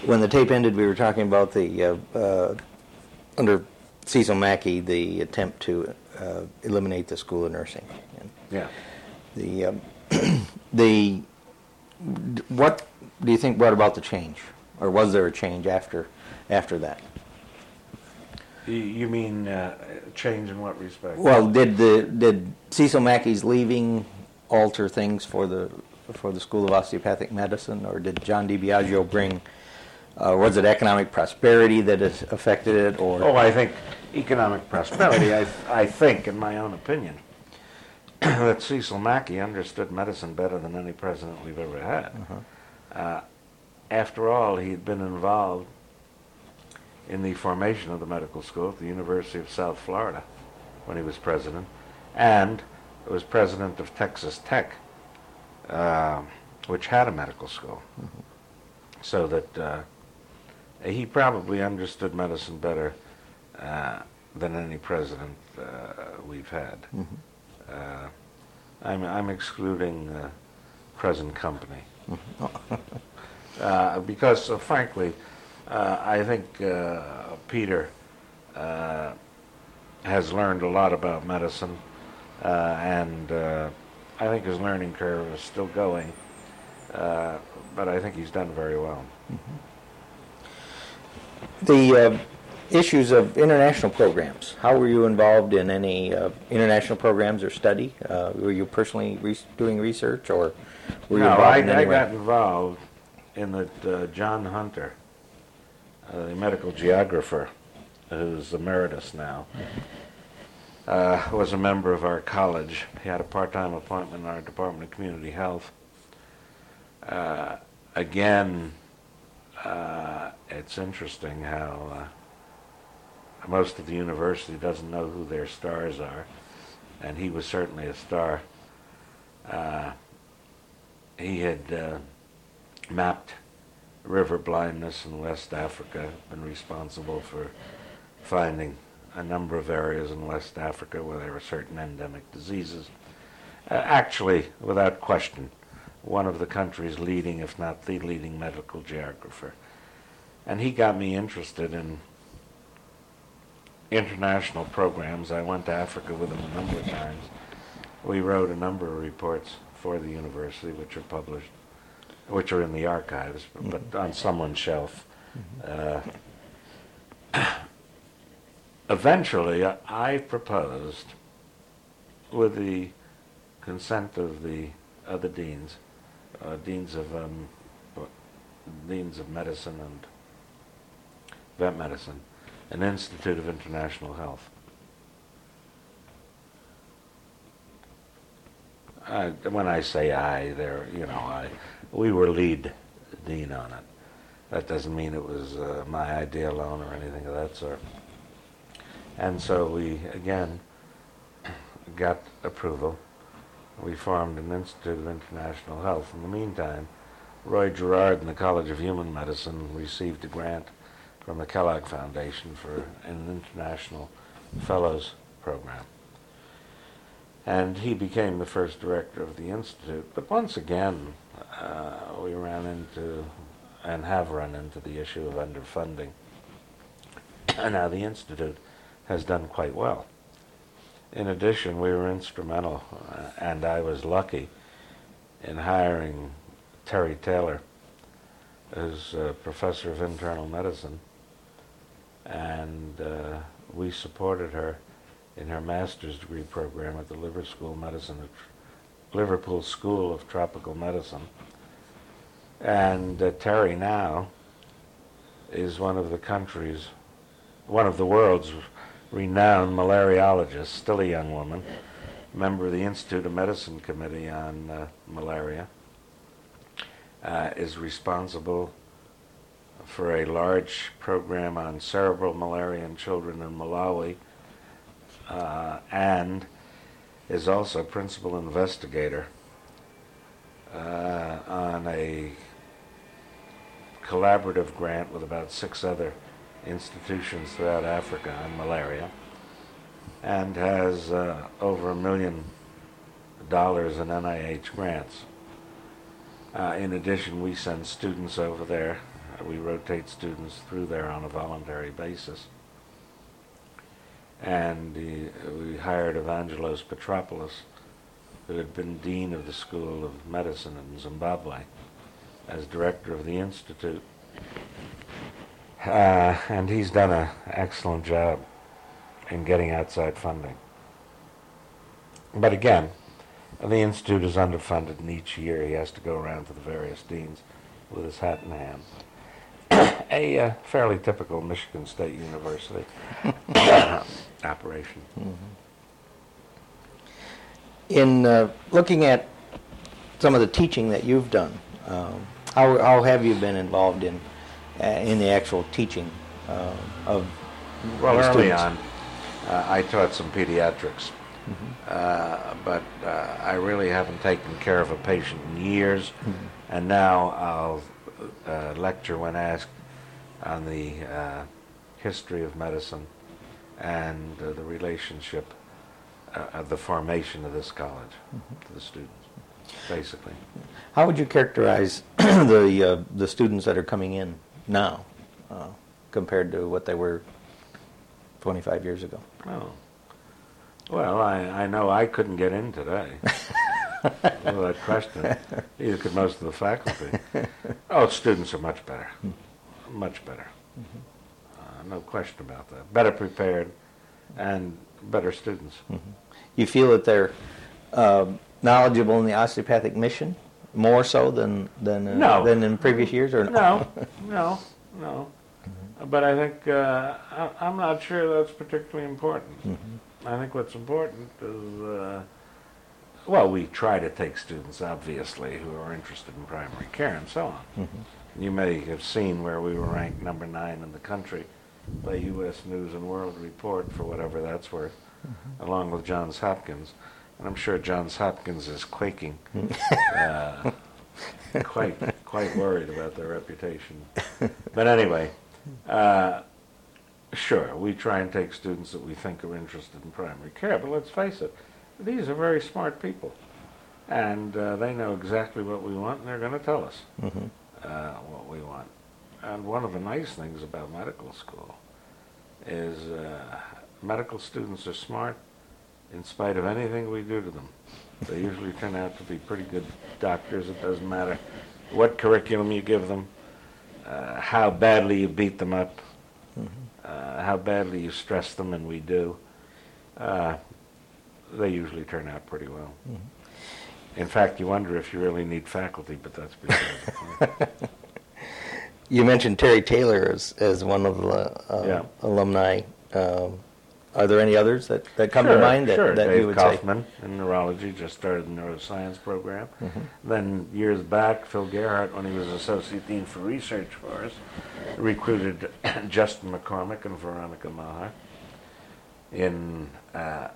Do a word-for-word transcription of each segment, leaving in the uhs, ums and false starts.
when the tape ended, we were talking about the, uh, uh, under Cecil Mackey, the attempt to uh, eliminate the School of Nursing. And Yeah. the, um, the, what do you think brought about the change? Or was there a change after, after that? You- You mean uh, change in what respect? Well, did the, did Cecil Mackey's leaving alter things for the, for the School of Osteopathic Medicine, or did John DiBiagio bring, uh, was it economic prosperity that has affected it, or? Oh, I think economic prosperity, I, I think, in my own opinion, that Cecil Mackey understood medicine better than any president we've ever had. Uh-huh. Uh, after all, he'd been involved in the formation of the medical school at the University of South Florida when he was president, and was president of Texas Tech, uh, which had a medical school. Mm-hmm. So that uh, he probably understood medicine better uh, than any president uh, we've had. Mm-hmm. Uh, I'm, I'm excluding uh, present company. Mm-hmm. uh, because, uh, frankly, uh, I think uh, Peter uh, has learned a lot about medicine, uh, and uh, I think his learning curve is still going, uh, but I think he's done very well. Mm-hmm. The uh, issues of international programs, how were you involved in any uh, international programs or study? Uh, were you personally re- doing research, or were you no, involved I, in any I way? got involved in that uh, John Hunter, uh, the medical geographer, who's emeritus now, uh, was a member of our college. He had a part-time appointment in our Department of Community Health. Uh, again, uh, it's interesting how uh, most of the university doesn't know who their stars are, and he was certainly a star. Uh, he had uh, mapped river blindness in West Africa, been responsible for finding a number of areas in West Africa where there were certain endemic diseases. Uh, actually, without question, one of the country's leading, if not the leading, medical geographer. And he got me interested in international programs. I went to Africa with him a number of times. We wrote a number of reports for the university, which are published, which are in the archives, but, but on someone's shelf. Uh, eventually, I, I proposed, with the consent of the other deans, uh, deans of um, deans of medicine and vet medicine, an Institute of International Health. Uh, when I say I, there, you know, I, we were lead dean on it. That doesn't mean it was uh, my idea alone or anything of that sort. And so we, again, got approval. We formed an Institute of International Health. In the meantime, Roy Gerard and the College of Human Medicine received a grant from the Kellogg Foundation for an international fellows program. And he became the first director of the Institute. But once again, uh, we ran into, and have run into, the issue of underfunding. And now the Institute has done quite well. In addition, we were instrumental, uh, and I was lucky, in hiring Terry Taylor, who's a professor of internal medicine, and uh, we supported her in her master's degree program at the Liver School of Medicine at Liverpool School of Tropical Medicine. And uh, Terry now is one of the country's, one of the world's renowned malariologists, still a young woman, member of the Institute of Medicine Committee on uh, Malaria, uh, is responsible for a large program on cerebral malaria in children in Malawi, uh, and is also principal investigator uh, on a collaborative grant with about six other institutions throughout Africa on malaria, and has uh, over a million dollars in N I H grants. Uh, in addition, we send students over there We rotate students through there on a voluntary basis. And he, we hired Evangelos Petropoulos, who had been dean of the School of Medicine in Zimbabwe, as director of the institute. Uh, and he's done an excellent job in getting outside funding. But again, the institute is underfunded, and each year he has to go around to the various deans with his hat in hand. A uh, fairly typical Michigan State University operation. Mm-hmm. In uh, looking at some of the teaching that you've done, um, how, how have you been involved in uh, in the actual teaching uh, of Well, the early students? on, uh, I taught some pediatrics, Mm-hmm. uh, but uh, I really haven't taken care of a patient in years, Mm-hmm. and now I'll uh, lecture when asked on the uh, history of medicine and uh, the relationship uh, of the formation of this college Mm-hmm. to the students, basically. How would you characterize the uh, the students that are coming in now uh, compared to what they were twenty-five years ago? Oh. Well, I, I know I couldn't get in today. Without question. Neither could most of the faculty. Oh, students are much better. Much better. Uh, no question about that. Better prepared and better students. You feel that they're uh, knowledgeable in the osteopathic mission more so than than uh, No. than in previous years, or No, no, no. But I think, uh, I, I'm not sure that's particularly important. I think what's important is, uh, well, we try to take students, obviously, who are interested in primary care and so on. Mm-hmm. You may have seen where we were ranked number nine in the country by U S News and World Report, for whatever that's worth, mm-hmm. along with Johns Hopkins. And I'm sure Johns Hopkins is quaking, uh, quite, quite worried about their reputation. But anyway, uh, sure, we try and take students that we think are interested in primary care, but let's face it, these are very smart people. And uh, they know exactly what we want, and they're going to tell us Mm-hmm. uh, what we want. And one of the nice things about medical school is uh, medical students are smart in spite of anything we do to them. They usually turn out to be pretty good doctors. It doesn't matter what curriculum you give them, uh, how badly you beat them up, Mm-hmm. uh, how badly you stress them, and we do. Uh, they usually turn out pretty well. Mm-hmm. In fact, you wonder if you really need faculty, but that's beside the point. You mentioned Terry Taylor as, as one of the uh, Yeah. alumni. Um, are there any others that, that come Sure, to mind that, sure. that Dave you would Kaufman in neurology just started the neuroscience program. Mm-hmm. Then years back, Phil Gerhardt, when he was associate dean for research for us, recruited Justin McCormick and Veronica Maher in uh,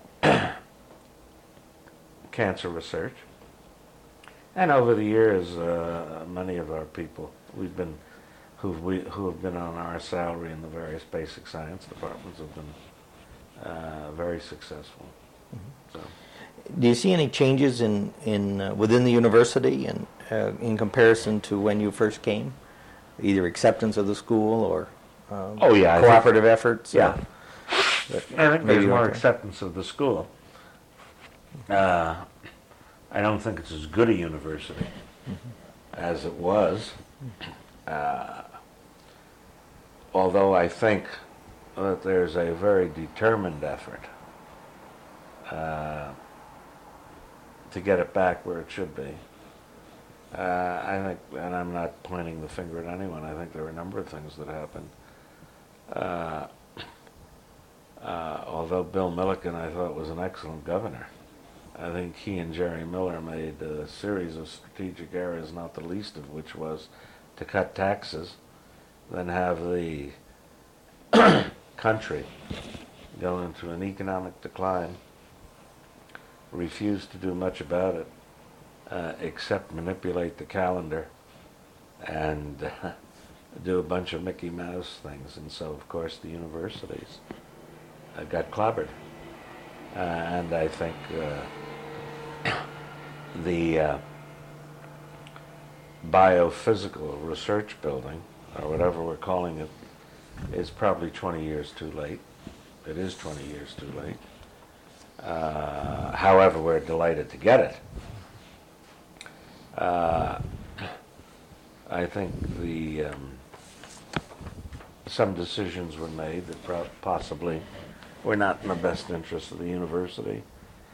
cancer research. And over the years, uh, many of our people we've been who we who have been on our salary in the various basic science departments have been uh, very successful. So, say? Do you see any changes in, in uh, within the university and uh, in comparison to when you first came? Either acceptance of the school or um, Oh, yeah, I think- cooperative efforts? yeah, uh, that I think maybe there's more okay. acceptance of the school. Uh, I don't think it's as good a university as it was, uh, although I think that there's a very determined effort uh, to get it back where it should be. Uh, I think, and I'm not pointing the finger at anyone, I think there are a number of things that happened. Uh, uh, although Bill Milliken, I thought, was an excellent governor, I think he and Jerry Miller made a series of strategic errors, not the least of which was to cut taxes, then have the country go into an economic decline, refuse to do much about it, uh, except manipulate the calendar and uh, do a bunch of Mickey Mouse things. And so, of course, the universities uh, got clobbered. Uh, and I think uh, the uh, biophysical research building or whatever we're calling it, is probably twenty years too late. It is twenty years too late. Uh, however, we're delighted to get it. Uh, I think the um, some decisions were made that pro- possibly were not in the best interest of the university.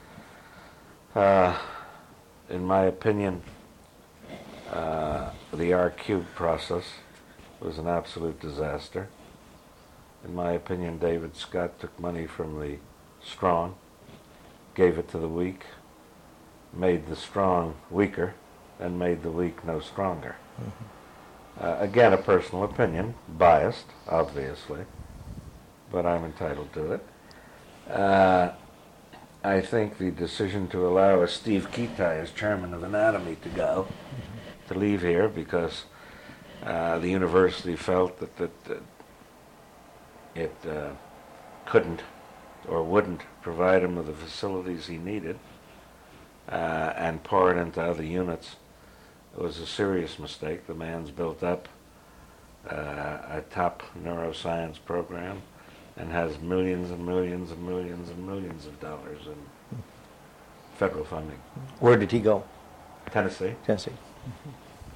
Uh, in my opinion, uh, the R cubed process was an absolute disaster. In my opinion, David Scott took money from the strong, gave it to the weak, made the strong weaker, and made the weak no stronger. Mm-hmm. Uh, again, a personal opinion, biased, obviously, but I'm entitled to it. Uh, I think the decision to allow a Steve Kitai as chairman of anatomy to go, mm-hmm. to leave here because uh, the university felt that, that, that it uh, couldn't or wouldn't provide him with the facilities he needed uh, and pour it into other units. It was a serious mistake. The man's built up uh, a top neuroscience program and has millions and millions and millions and millions of dollars in federal funding. Where did he go? Tennessee. Tennessee. Mm-hmm.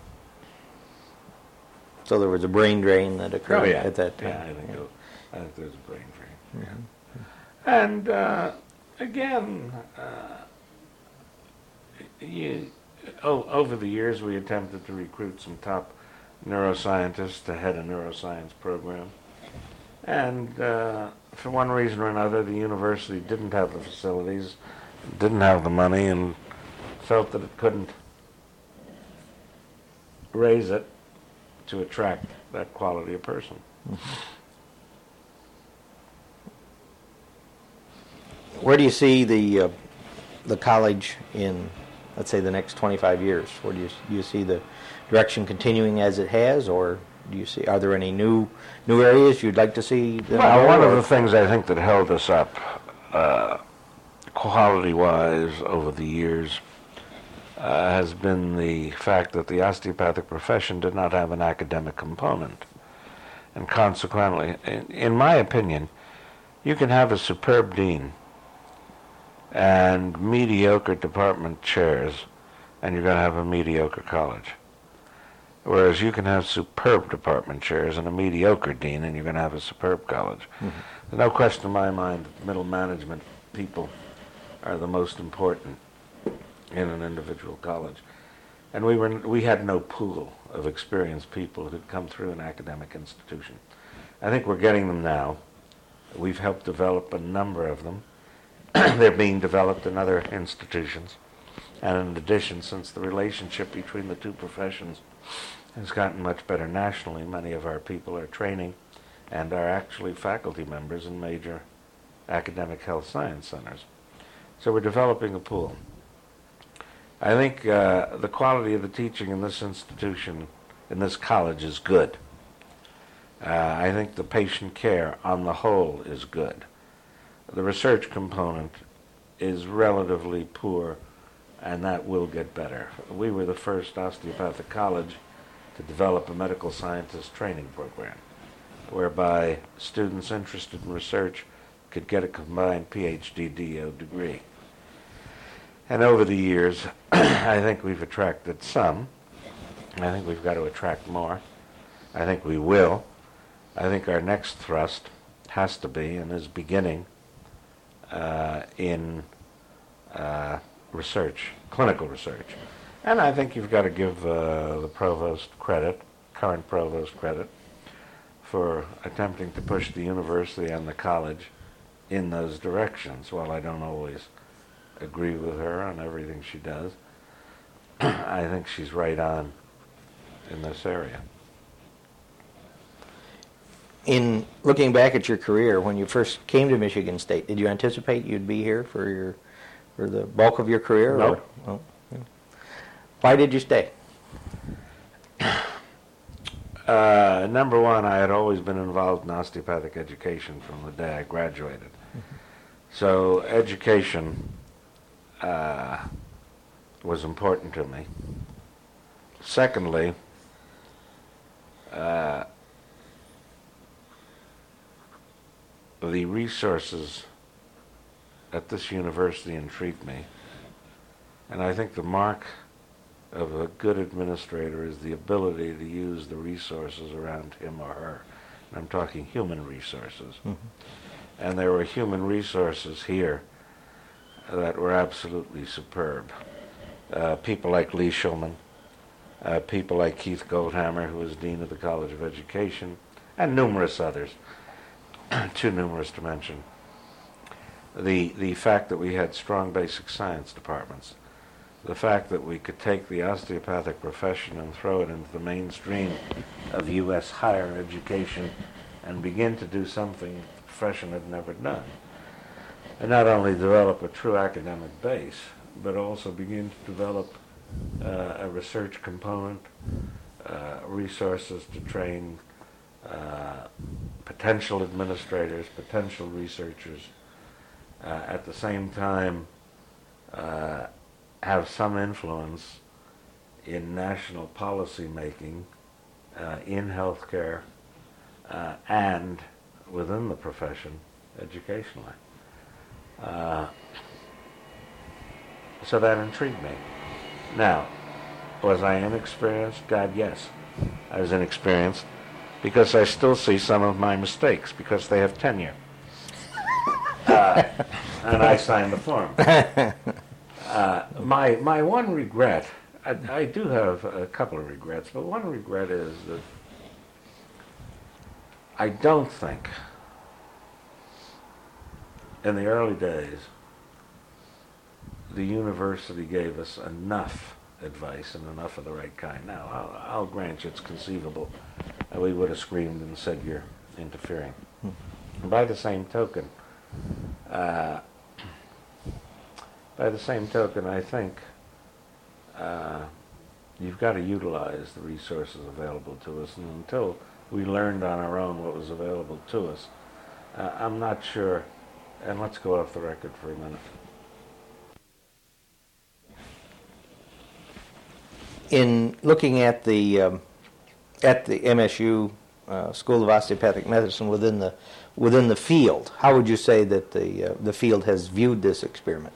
So there was a brain drain that occurred oh, yeah. at that time. Yeah, I think, yeah. it, I think there's a brain drain. Mm-hmm. Yeah. And uh, again, uh, you, oh, over the years we attempted to recruit some top neuroscientists to head a neuroscience program. And uh, for one reason or another, the university didn't have the facilities, didn't have the money, and felt that it couldn't raise it to attract that quality of person. Mm-hmm. Where do you see the uh, the college in, let's say, the next twenty-five years? Where do you do you see the direction continuing as it has, or do you see, are there any new new areas you'd like to see them Well, go, one or? of the things I think that held us up, uh, quality-wise, over the years, uh, has been the fact that the osteopathic profession did not have an academic component, and consequently, in, in my opinion, you can have a superb dean and mediocre department chairs, and you're going to have a mediocre college. Whereas you can have superb department chairs and a mediocre dean, and you're going to have a superb college. Mm-hmm. There's no question in my mind that middle management people are the most important in an individual college. And we were we had no pool of experienced people who'd come through an academic institution. I think we're getting them now. We've helped develop a number of them. They're being developed in other institutions. And in addition, since the relationship between the two professions has gotten much better nationally, many of our people are training and are actually faculty members in major academic health science centers. So we're developing a pool. I think uh, the quality of the teaching in this institution, in this college, is good. Uh, I think the patient care on the whole is good. The research component is relatively poor, and that will get better. We were the first osteopathic college to develop a medical scientist training program, whereby students interested in research could get a combined P H D D O degree. And over the years, I think we've attracted some. I think we've got to attract more. I think we will. I think our next thrust has to be, and is beginning, uh, in uh, research, clinical research. And I think you've got to give uh, the provost credit, current provost credit, for attempting to push the university and the college in those directions. While I don't always agree with her on everything she does, I think she's right on in this area. In looking back at your career, when you first came to Michigan State, did you anticipate you'd be here for your for the bulk of your career? No. Or, oh, yeah. Why did you stay? Uh, number one, I had always been involved in osteopathic education from the day I graduated. Mm-hmm. So education uh, was important to me. Secondly, uh, the resources at this university intrigue me, and I think the mark of a good administrator is the ability to use the resources around him or her. And I'm talking human resources. Mm-hmm. And there were human resources here that were absolutely superb. Uh, people like Lee Shulman, uh, people like Keith Goldhammer, who was Dean of the College of Education, and numerous others, too numerous to mention. The, the fact that we had strong basic science departments, the fact that we could take the osteopathic profession and throw it into the mainstream of U S higher education and begin to do something the profession had never done. And not only develop a true academic base, but also begin to develop uh, a research component, uh, resources to train uh, potential administrators, potential researchers, uh, at the same time uh, have some influence in national policy making, uh, in healthcare, uh, and within the profession educationally. Uh, so that intrigued me. Now, was I inexperienced? God, yes. I was inexperienced because I still see some of my mistakes because they have tenure. Uh, and I signed the form. Uh, my my one regret, I, I do have a couple of regrets, but one regret is that I don't think in the early days the university gave us enough advice and enough of the right kind. Now, I'll, I'll grant you it's conceivable that we would have screamed and said you're interfering. Hmm. By the same token, uh, By the same token, I think uh, you've got to utilize the resources available to us. And until we learned on our own what was available to us, uh, I'm not sure. And let's go off the record for a minute. In looking at the um, at the M S U uh, School of Osteopathic Medicine within the within the field, how would you say that the uh, the field has viewed this experiment?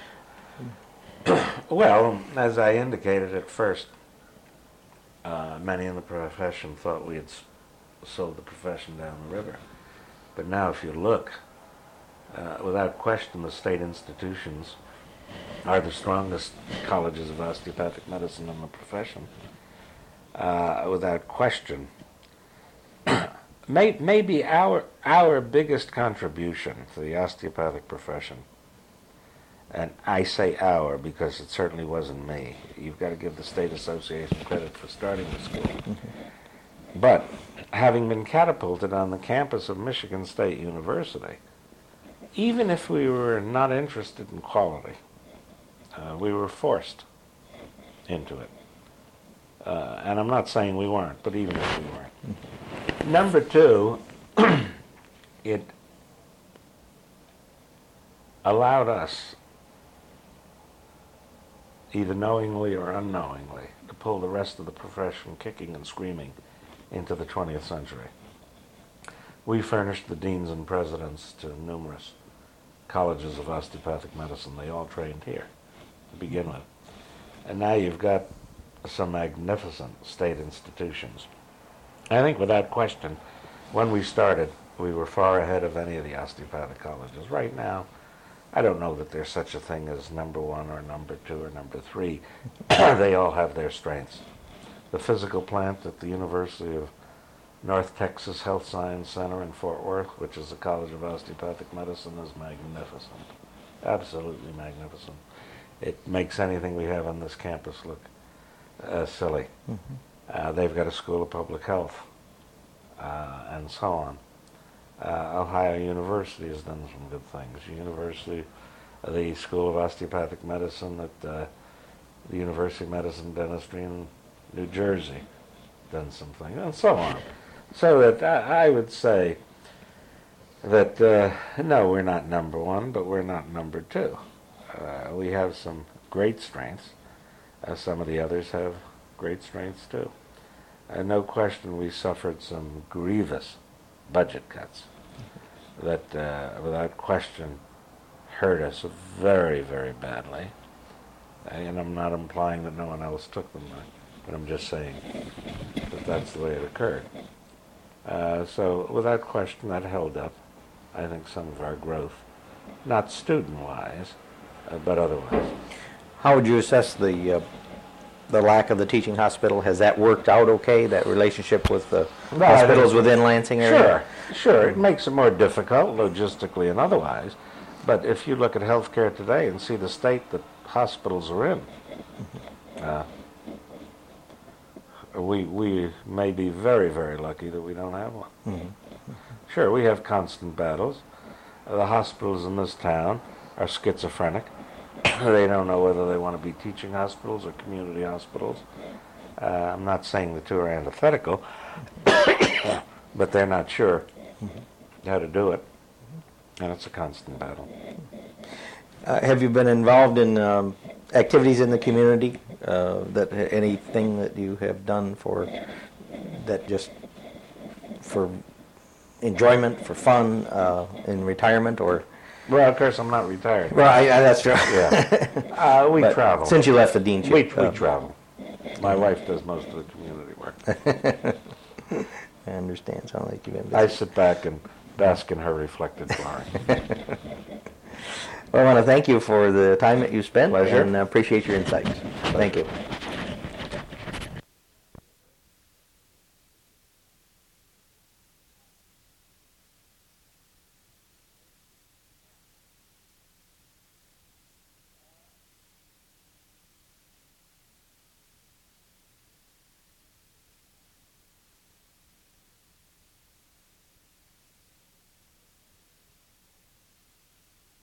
Well, as I indicated at first, uh, many in the profession thought we had s- sold the profession down the river. But now if you look, uh, without question, the state institutions are the strongest colleges of osteopathic medicine in the profession. Uh, without question. May, maybe our, our biggest contribution to the osteopathic profession, and I say our because it certainly wasn't me. You've got to give the State Association credit for starting the school. Mm-hmm. But having been catapulted on the campus of Michigan State University, even if we were not interested in quality, uh, we were forced into it. Uh, and I'm not saying we weren't, but even if we weren't. Mm-hmm. Number two, it allowed us, either knowingly or unknowingly, to pull the rest of the profession kicking and screaming into the twentieth century. We furnished the deans and presidents to numerous colleges of osteopathic medicine. They all trained here to begin with. And now you've got some magnificent state institutions. I think without question, when we started, we were far ahead of any of the osteopathic colleges. Right now, I don't know that there's such a thing as number one or number two or number three. They all have their strengths. The physical plant at the University of North Texas Health Science Center in Fort Worth, which is the College of Osteopathic Medicine, is magnificent. Absolutely magnificent. It makes anything we have on this campus look uh, silly. Mm-hmm. Uh, they've got a School of Public Health, uh, and so on. Uh, Ohio University has done some good things. University, uh, the School of Osteopathic Medicine at uh, the University of Medicine Dentistry in New Jersey done some things, and so on. So that I, I would say that, uh, no, we're not number one, but we're not number two. Uh, we have some great strengths. Uh, some of the others have great strengths too. uh, no question we suffered some grievous budget cuts that, uh, without question, hurt us very, very badly. And I'm not implying that no one else took them, but I'm just saying that that's the way it occurred. Uh, so without question, that held up, I think, some of our growth, not student-wise, uh, but otherwise. How would you assess the uh, the lack of the teaching hospital? Has that worked out okay, that relationship with the No, I hospitals think- within Lansing area? Sure, sure. It makes it more difficult, logistically and otherwise. But if you look at healthcare today and see the state that hospitals are in, uh, we we may be very, very lucky that we don't have one. Mm-hmm. Sure, we have constant battles. Uh, the hospitals in this town are schizophrenic. They don't know whether they want to be teaching hospitals or community hospitals. Uh, I'm not saying the two are antithetical, but they're not sure how to do it, and it's a constant battle. Uh, have you been involved in um, activities in the community? Uh, that anything that you have done for that just for enjoyment, for fun, uh, in retirement, or? Well, of course, I'm not retired. Well, I, I, that's true. Yeah, uh, we But travel. since you left the deanship. we we uh, travel. My wife does most of the community work. I understand. Sounds like you've been busy. I sit back and bask in her reflected glory. Well, I want to thank you for the time that you spent. Pleasure. And appreciate your insights. Thank you.